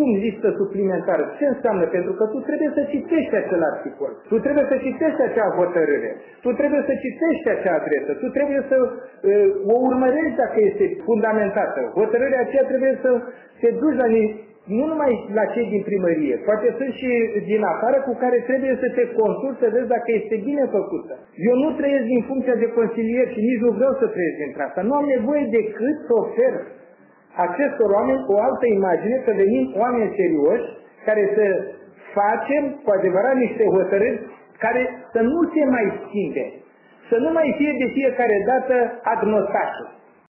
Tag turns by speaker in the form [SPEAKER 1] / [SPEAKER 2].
[SPEAKER 1] cum listă suplimentară. Ce înseamnă? Pentru că tu trebuie să citești acel articol. Tu trebuie să citești acea hotărâre. Tu trebuie să citești acea adresă. Tu trebuie să o urmărești dacă este fundamentată. Hotărârea aceea trebuie să te duci la nu numai la cei din primărie, poate sunt și din afară cu care trebuie să te consulți să vezi dacă este bine făcută. Eu nu trăiesc din funcția de consilier și nici nu vreau să trăiesc dintre asta. Nu am nevoie decât să ofer acestor oameni o altă imagine, să venim oameni serioși, care să facem cu adevărat niște hotărâri care să nu se mai schimbe, să nu mai fie de fiecare dată agnostașul.